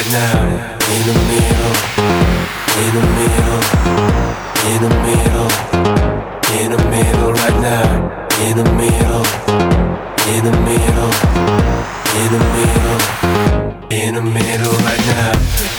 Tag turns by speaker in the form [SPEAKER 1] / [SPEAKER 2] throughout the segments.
[SPEAKER 1] right now. In the middle, in the middle, in the middle, in the middle right now. In the middle, in the middle, in the middle, in the middle right now.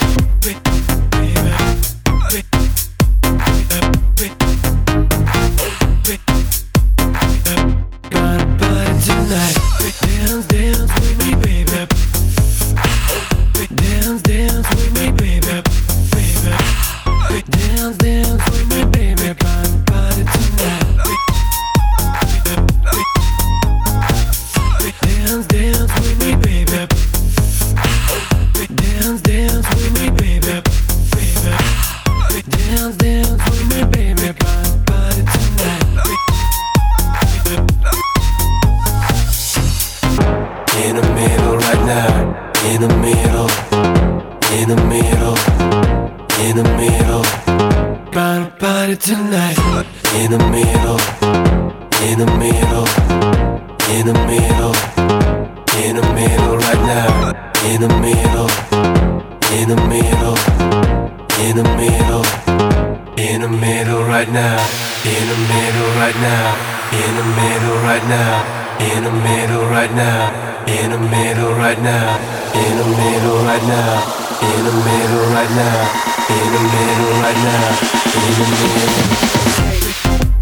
[SPEAKER 1] Tonight, in the middle, in the middle, in the middle, in the middle right now. In the middle, in the middle, in the middle, in the middle right now. In the middle right now. In the middle right now. In the middle right now. In the middle right now. In the middle right now. In the middle right now. In the middle right now. In the middle.